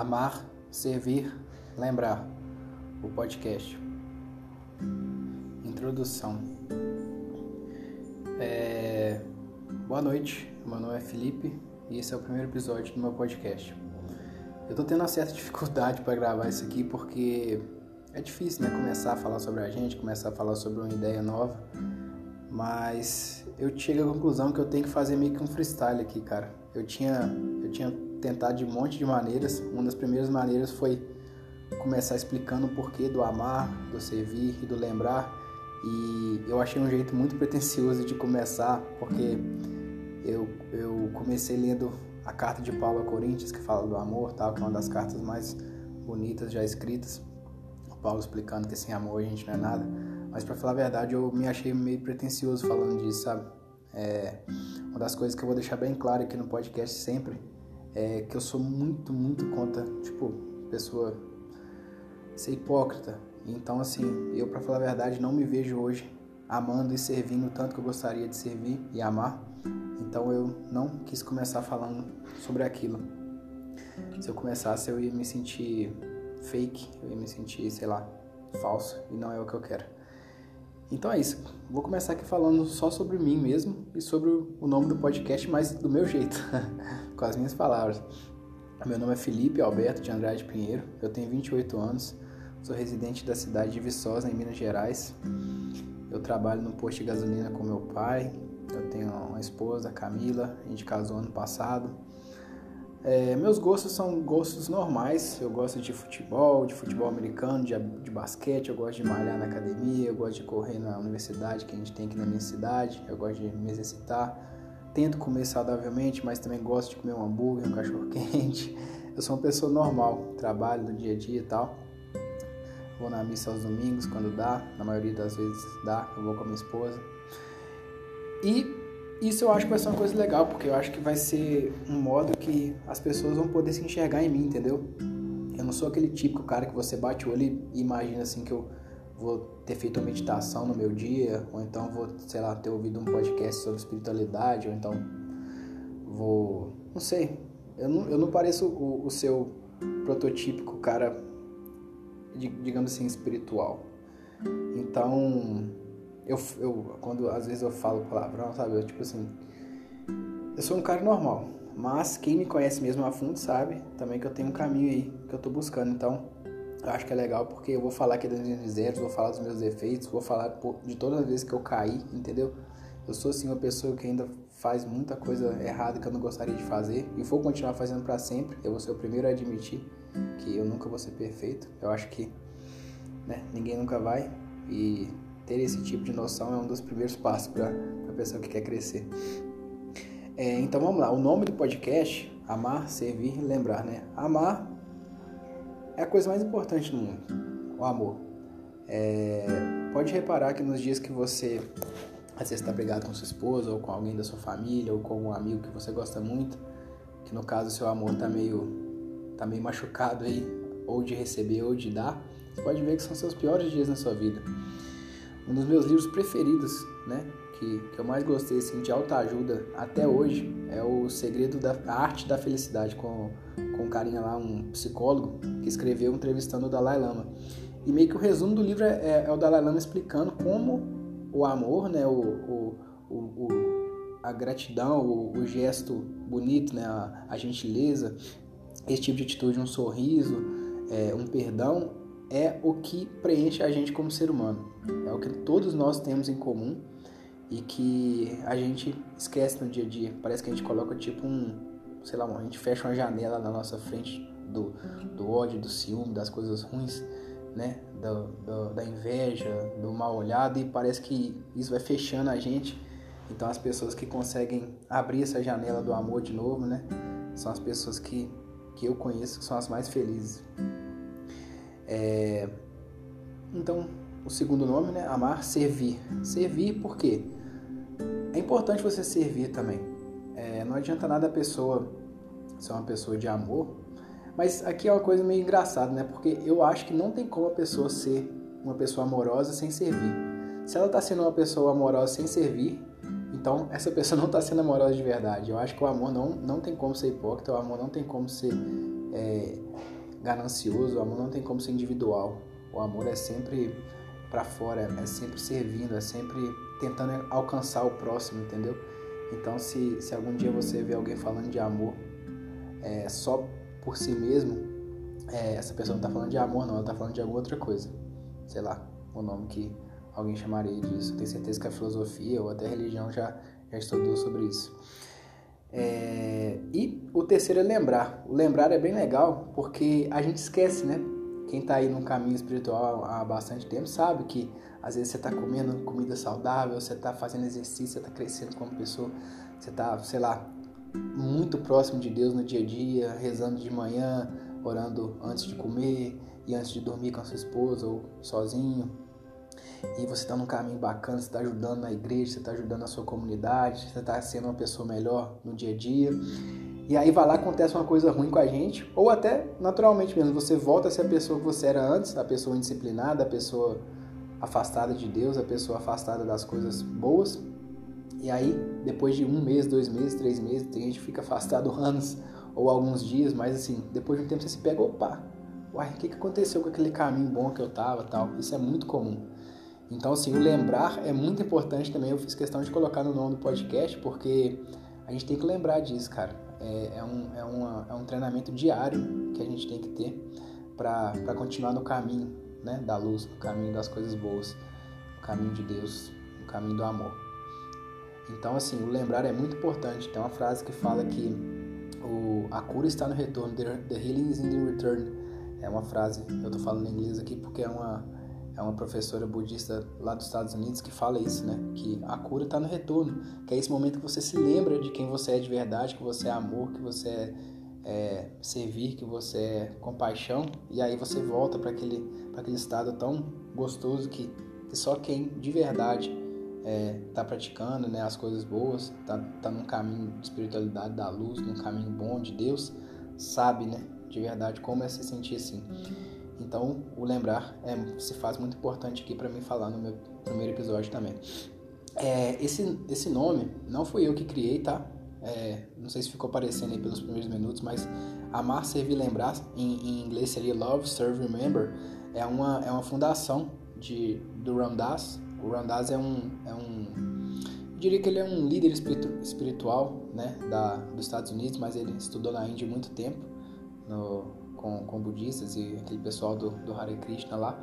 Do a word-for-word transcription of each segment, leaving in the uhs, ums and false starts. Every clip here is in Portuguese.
Amar, servir, lembrar. O podcast. Introdução. É... Boa noite, meu nome é Felipe e esse é o primeiro episódio do meu podcast. Eu tô tendo uma certa dificuldade para gravar isso aqui porque é difícil, né? Começar a falar sobre a gente, começar a falar sobre uma ideia nova, mas eu chego à conclusão que eu tenho que fazer meio que um freestyle aqui, cara. Eu tinha, eu tinha tentado de um monte de maneiras. Uma das primeiras maneiras foi começar explicando o porquê do amar, do servir e do lembrar. E eu achei um jeito muito pretensioso de começar, porque eu, eu comecei lendo a carta de Paulo a Coríntios, que fala do amor, tal, que é uma das cartas mais bonitas já escritas. O Paulo explicando que sem amor a gente não é nada. Mas pra falar a verdade, eu me achei meio pretensioso falando disso, sabe? É, uma das coisas que eu vou deixar bem claro aqui no podcast sempre é que eu sou muito, muito contra, tipo, pessoa ser hipócrita. Então, assim, eu, pra falar a verdade, não me vejo hoje amando e servindo o tanto que eu gostaria de servir e amar. Então, eu não quis começar falando sobre aquilo. Se eu começasse, eu ia me sentir fake, eu ia me sentir, sei lá, falso, e não é o que eu quero. Então é isso, vou começar aqui falando só sobre mim mesmo e sobre o nome do podcast, mas do meu jeito, com as minhas palavras. Meu nome é Felipe Alberto de Andrade Pinheiro, eu tenho vinte e oito anos, sou residente da cidade de Viçosa, em Minas Gerais. Eu trabalho no posto de gasolina com meu pai, eu tenho uma esposa, Camila, a gente casou ano passado. É, meus gostos são gostos normais, eu gosto de futebol, de futebol americano, de, de basquete, eu gosto de malhar na academia, eu gosto de correr na universidade que a gente tem aqui na minha cidade, eu gosto de me exercitar, tento comer saudavelmente, mas também gosto de comer um hambúrguer, um cachorro quente. Eu sou uma pessoa normal, trabalho no dia a dia e tal, vou na missa aos domingos quando dá, na maioria das vezes dá, eu vou com a minha esposa. E isso eu acho que vai ser uma coisa legal, porque eu acho que vai ser um modo que as pessoas vão poder se enxergar em mim, entendeu? Eu não sou aquele típico cara que você bate o olho e imagina assim que eu vou ter feito uma meditação no meu dia, ou então vou, sei lá, ter ouvido um podcast sobre espiritualidade, ou então vou, não sei, eu não, eu não pareço o, o seu prototípico cara, digamos assim, espiritual. Então Eu, eu, quando às vezes eu falo palavrão, sabe, eu tipo assim, eu sou um cara normal, mas quem me conhece mesmo a fundo sabe também que eu tenho um caminho aí que eu tô buscando. Então eu acho que é legal porque eu vou falar aqui das minhas erros, vou falar dos meus defeitos, vou falar de todas as vezes que eu caí, entendeu? Eu sou assim uma pessoa que ainda faz muita coisa errada que eu não gostaria de fazer e vou continuar fazendo pra sempre. Eu vou ser o primeiro a admitir que eu nunca vou ser perfeito. Eu acho que, né, ninguém nunca vai, e ter esse tipo de noção é um dos primeiros passos para a pessoa que quer crescer. É, então vamos lá, o nome do podcast, Amar, Servir e Lembrar, né? Amar é a coisa mais importante no mundo, o amor. É, pode reparar que nos dias que você às vezes está brigado com sua esposa ou com alguém da sua família ou com um amigo que você gosta muito, que no caso o seu amor está meio, tá meio machucado aí, ou de receber ou de dar, você pode ver que são seus piores dias na sua vida. Um dos meus livros preferidos, né, que, que eu mais gostei assim, de autoajuda até hoje é O Segredo da a Arte da Felicidade, com, com um carinha lá, um psicólogo, que escreveu entrevistando o Dalai Lama. E meio que o resumo do livro é, é o Dalai Lama explicando como o amor, né, o, o, o, o, a gratidão, o, o gesto bonito, né, a, a gentileza, esse tipo de atitude, um sorriso, é, um perdão, é o que preenche a gente como ser humano. É o que todos nós temos em comum e que a gente esquece no dia a dia. Parece que a gente coloca tipo um, sei lá, a gente fecha uma janela na nossa frente do, do ódio, do ciúme, das coisas ruins, né? Do, do, da inveja, do mal olhado, e parece que isso vai fechando a gente. Então as pessoas que conseguem abrir essa janela do amor de novo, né? São as pessoas que, que eu conheço que são as mais felizes. É... Então, o segundo nome, né? Amar, servir. Servir por quê? É importante você servir também. É, não adianta nada a pessoa ser uma pessoa de amor, mas aqui é uma coisa meio engraçada, né? Porque eu acho que não tem como a pessoa ser uma pessoa amorosa sem servir. Se ela está sendo uma pessoa amorosa sem servir, então essa pessoa não está sendo amorosa de verdade. Eu acho que o amor não, não tem como ser hipócrita, o amor não tem como ser... É, ganancioso, o amor não tem como ser individual. O amor é sempre para fora, é sempre servindo, é sempre tentando alcançar o próximo, entendeu? Então, se, se algum dia você vê alguém falando de amor é, só por si mesmo, é, essa pessoa não está falando de amor, não, ela está falando de alguma outra coisa. Sei lá, o nome que alguém chamaria disso. Tenho certeza que a filosofia ou até a religião já, já estudou sobre isso. É, e o terceiro é lembrar. O lembrar é bem legal porque a gente esquece, né? Quem está aí num caminho espiritual há bastante tempo sabe que às vezes você está comendo comida saudável, você está fazendo exercício, você está crescendo como pessoa, você está, sei lá, muito próximo de Deus no dia a dia, rezando de manhã, orando antes de comer e antes de dormir com a sua esposa ou sozinho. E você está num caminho bacana, você está ajudando na igreja, você está ajudando a sua comunidade, você está sendo uma pessoa melhor no dia a dia. E aí vai lá, acontece uma coisa ruim com a gente, ou até naturalmente mesmo, você volta a ser a pessoa que você era antes, a pessoa indisciplinada, a pessoa afastada de Deus, a pessoa afastada das coisas boas. E aí, depois de um mês, dois meses, três meses, tem gente que fica afastado anos ou alguns dias, mas assim, depois de um tempo você se pega, opa, uai, o que, que aconteceu com aquele caminho bom que eu tava, tal? Isso é muito comum. Então, assim, o lembrar é muito importante também. Eu fiz questão de colocar no nome do podcast, porque a gente tem que lembrar disso, cara. É, é, um, é, uma, é um treinamento diário que a gente tem que ter para continuar no caminho, né, da luz, no caminho das coisas boas, no caminho de Deus, no caminho do amor. Então, assim, o lembrar é muito importante. Tem uma frase que fala que o, a cura está no retorno, the, the healing is in the return. É uma frase, eu tô falando em inglês aqui porque é uma, é uma professora budista lá dos Estados Unidos que fala isso, né? Que a cura está no retorno, que é esse momento que você se lembra de quem você é de verdade, que você é amor, que você é, é servir, que você é compaixão, e aí você volta para aquele, para aquele estado tão gostoso que, que só quem de verdade está é, praticando, né, as coisas boas, está tá num caminho de espiritualidade da luz, num caminho bom de Deus, sabe, né, de verdade como é se sentir assim. Então, o lembrar é, se faz muito importante aqui para mim falar no meu primeiro episódio também. É, esse, esse nome não fui eu que criei, tá? É, não sei se ficou aparecendo aí pelos primeiros minutos, mas amar, servir, lembrar, em, em inglês seria Love, Serve, Remember, é uma, é uma fundação de, do Ram Dass. O Ram Dass é um, é um, eu diria que ele é um líder espiritual, né, da, dos Estados Unidos, mas ele estudou na Índia há muito tempo, no, com, com budistas e aquele pessoal do, do Hare Krishna lá.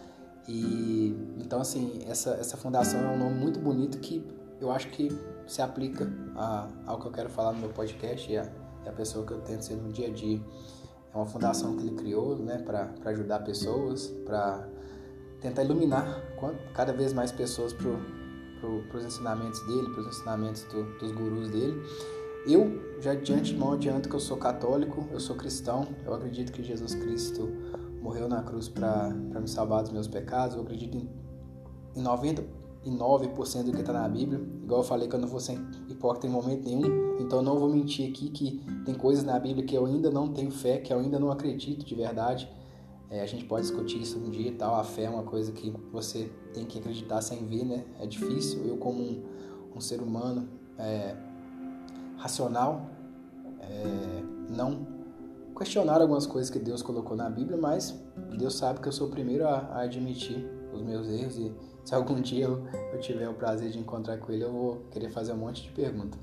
E então, assim, essa, essa fundação é um nome muito bonito que eu acho que se aplica a, ao que eu quero falar no meu podcast e a, e a pessoa que eu tento ser no dia a dia. É uma fundação que ele criou, né, para ajudar pessoas, para tentar iluminar cada vez mais pessoas para pro, os ensinamentos dele, para os ensinamentos do, dos gurus dele. Eu, já de antemão, adianto que eu sou católico, eu sou cristão, eu acredito que Jesus Cristo morreu na cruz para me salvar dos meus pecados, eu acredito em, em noventa e nove por cento do que está na Bíblia, igual eu falei que eu não vou ser hipócrita em momento nenhum, então eu não vou mentir aqui que tem coisas na Bíblia que eu ainda não tenho fé, que eu ainda não acredito de verdade. É, a gente pode discutir isso um dia e tal, a fé é uma coisa que você tem que acreditar sem ver, né? É difícil, eu como um, um ser humano é, racional, é, não questionar algumas coisas que Deus colocou na Bíblia, mas Deus sabe que eu sou o primeiro a, a admitir os meus erros e se algum dia eu, eu tiver o prazer de encontrar com Ele, eu vou querer fazer um monte de perguntas.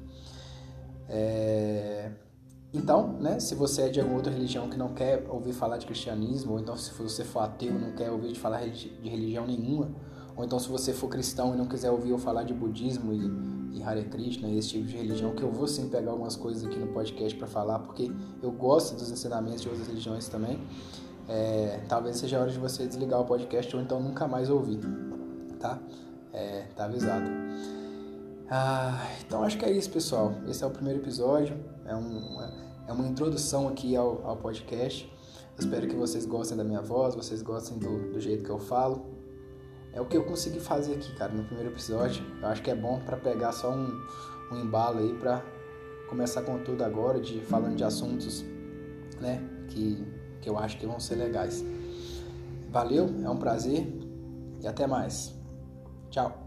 É... Então, né, se você é de alguma outra religião que não quer ouvir falar de cristianismo, ou então se você for ateu e não quer ouvir de falar de religião nenhuma, ou então se você for cristão e não quiser ouvir eu falar de budismo e, e Hare Krishna e esse tipo de religião, que eu vou sim pegar algumas coisas aqui no podcast para falar, porque eu gosto dos ensinamentos de outras religiões também, é, talvez seja a hora de você desligar o podcast ou então nunca mais ouvir, tá? É, tá avisado. Ah, então acho que é isso, pessoal. Esse é o primeiro episódio, é, um, é uma introdução aqui ao, ao podcast. Eu espero que vocês gostem da minha voz, vocês gostem do, do jeito que eu falo. É o que eu consegui fazer aqui, cara, no primeiro episódio. Eu acho que é bom para pegar só um, um embalo aí para começar com tudo agora, de falando de assuntos, né, que, que eu acho que vão ser legais. Valeu, é um prazer e até mais. Tchau.